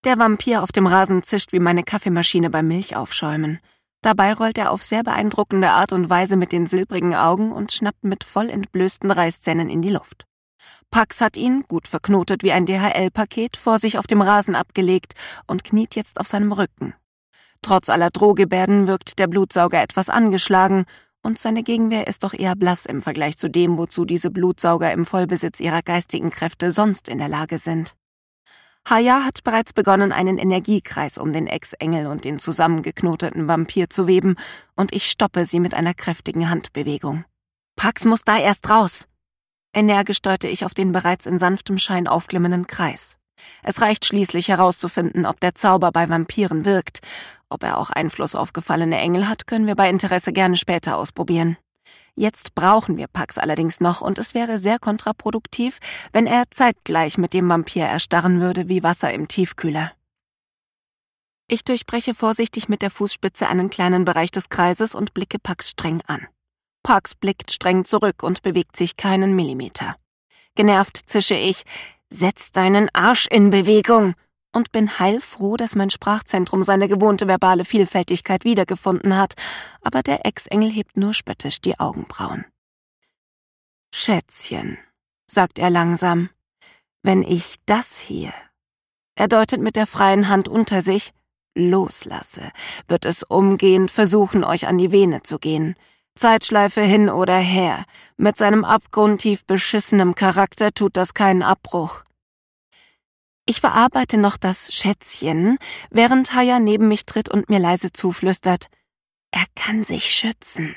Der Vampir auf dem Rasen zischt wie meine Kaffeemaschine beim Milchaufschäumen. Dabei rollt er auf sehr beeindruckende Art und Weise mit den silbrigen Augen und schnappt mit voll entblößten Reißzähnen in die Luft. Pax hat ihn, gut verknotet wie ein DHL-Paket, vor sich auf dem Rasen abgelegt und kniet jetzt auf seinem Rücken. Trotz aller Drohgebärden wirkt der Blutsauger etwas angeschlagen und seine Gegenwehr ist doch eher blass im Vergleich zu dem, wozu diese Blutsauger im Vollbesitz ihrer geistigen Kräfte sonst in der Lage sind. Haya hat bereits begonnen, einen Energiekreis um den Ex-Engel und den zusammengeknoteten Vampir zu weben und ich stoppe sie mit einer kräftigen Handbewegung. Pax muss da erst raus! Energisch deute ich auf den bereits in sanftem Schein aufglimmenden Kreis. Es reicht schließlich herauszufinden, ob der Zauber bei Vampiren wirkt. Ob er auch Einfluss auf gefallene Engel hat, können wir bei Interesse gerne später ausprobieren. Jetzt brauchen wir Pax allerdings noch und es wäre sehr kontraproduktiv, wenn er zeitgleich mit dem Vampir erstarren würde wie Wasser im Tiefkühler. Ich durchbreche vorsichtig mit der Fußspitze einen kleinen Bereich des Kreises und blicke Pax streng an. Pax blickt streng zurück und bewegt sich keinen Millimeter. Genervt zische ich, »Setz deinen Arsch in Bewegung!« und bin heilfroh, dass mein Sprachzentrum seine gewohnte verbale Vielfältigkeit wiedergefunden hat, aber der Ex-Engel hebt nur spöttisch die Augenbrauen. »Schätzchen«, sagt er langsam, »wenn ich das hier«, er deutet mit der freien Hand unter sich, »loslasse, wird es umgehend versuchen, euch an die Vene zu gehen. Zeitschleife hin oder her, mit seinem abgrundtief beschissenem Charakter tut das keinen Abbruch.« Ich verarbeite noch das Schätzchen, während Haya neben mich tritt und mir leise zuflüstert, »Er kann sich schützen.«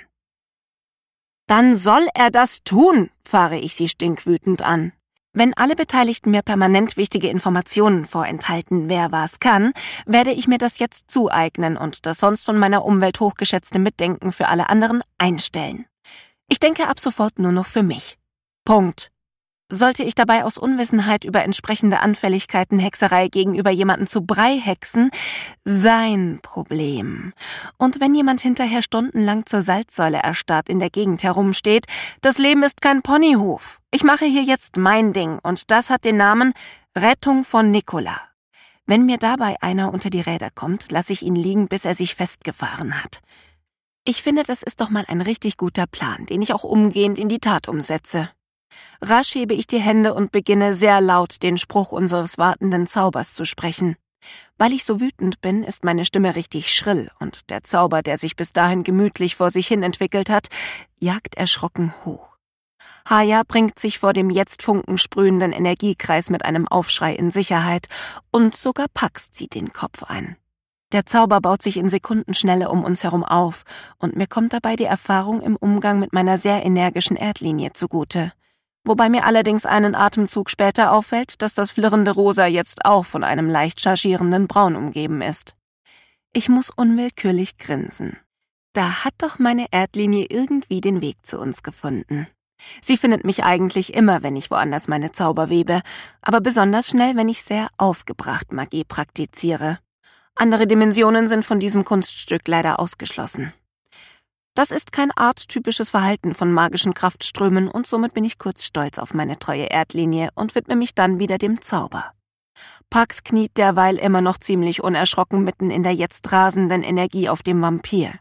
»Dann soll er das tun«, fahre ich sie stinkwütend an. Wenn alle Beteiligten mir permanent wichtige Informationen vorenthalten, wer was kann, werde ich mir das jetzt zueignen und das sonst von meiner Umwelt hochgeschätzte Mitdenken für alle anderen einstellen. Ich denke ab sofort nur noch für mich. Punkt. Sollte ich dabei aus Unwissenheit über entsprechende Anfälligkeiten Hexerei gegenüber jemanden zu Brei hexen, sein Problem. Und wenn jemand hinterher stundenlang zur Salzsäule erstarrt in der Gegend herumsteht, das Leben ist kein Ponyhof. Ich mache hier jetzt mein Ding und das hat den Namen Rettung von Nicola. Wenn mir dabei einer unter die Räder kommt, lasse ich ihn liegen, bis er sich festgefahren hat. Ich finde, das ist doch mal ein richtig guter Plan, den ich auch umgehend in die Tat umsetze. Rasch hebe ich die Hände und beginne sehr laut den Spruch unseres wartenden Zaubers zu sprechen. Weil ich so wütend bin, ist meine Stimme richtig schrill und der Zauber, der sich bis dahin gemütlich vor sich hin entwickelt hat, jagt erschrocken hoch. Haya bringt sich vor dem jetzt funkensprühenden Energiekreis mit einem Aufschrei in Sicherheit und sogar Pax zieht den Kopf ein. Der Zauber baut sich in Sekundenschnelle um uns herum auf und mir kommt dabei die Erfahrung im Umgang mit meiner sehr energischen Erdlinie zugute. Wobei mir allerdings einen Atemzug später auffällt, dass das flirrende Rosa jetzt auch von einem leicht chargierenden Braun umgeben ist. Ich muss unwillkürlich grinsen. Da hat doch meine Erdlinie irgendwie den Weg zu uns gefunden. Sie findet mich eigentlich immer, wenn ich woanders meine Zauber webe, aber besonders schnell, wenn ich sehr aufgebracht Magie praktiziere. Andere Dimensionen sind von diesem Kunststück leider ausgeschlossen. Das ist kein arttypisches Verhalten von magischen Kraftströmen und somit bin ich kurz stolz auf meine treue Erdlinie und widme mich dann wieder dem Zauber. Pax kniet derweil immer noch ziemlich unerschrocken mitten in der jetzt rasenden Energie auf dem Vampir.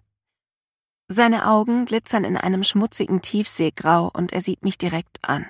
Seine Augen glitzern in einem schmutzigen Tiefseegrau und er sieht mich direkt an.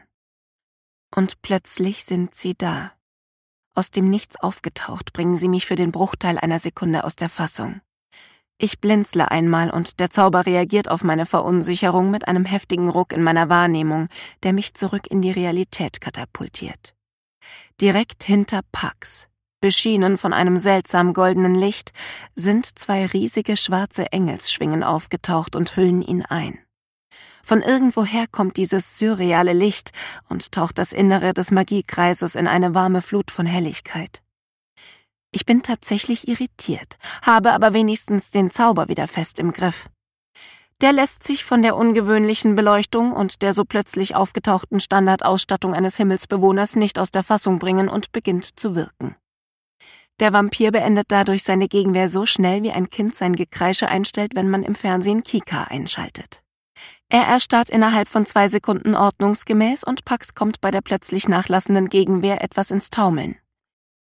Und plötzlich sind sie da. Aus dem Nichts aufgetaucht, bringen sie mich für den Bruchteil einer Sekunde aus der Fassung. Ich blinzle einmal und der Zauber reagiert auf meine Verunsicherung mit einem heftigen Ruck in meiner Wahrnehmung, der mich zurück in die Realität katapultiert. Direkt hinter Pax, beschienen von einem seltsam goldenen Licht, sind zwei riesige schwarze Engelsschwingen aufgetaucht und hüllen ihn ein. Von irgendwoher kommt dieses surreale Licht und taucht das Innere des Magiekreises in eine warme Flut von Helligkeit. Ich bin tatsächlich irritiert, habe aber wenigstens den Zauber wieder fest im Griff. Der lässt sich von der ungewöhnlichen Beleuchtung und der so plötzlich aufgetauchten Standardausstattung eines Himmelsbewohners nicht aus der Fassung bringen und beginnt zu wirken. Der Vampir beendet dadurch seine Gegenwehr so schnell, wie ein Kind sein Gekreische einstellt, wenn man im Fernsehen Kika einschaltet. Er erstarrt innerhalb von 2 Sekunden ordnungsgemäß und Pax kommt bei der plötzlich nachlassenden Gegenwehr etwas ins Taumeln.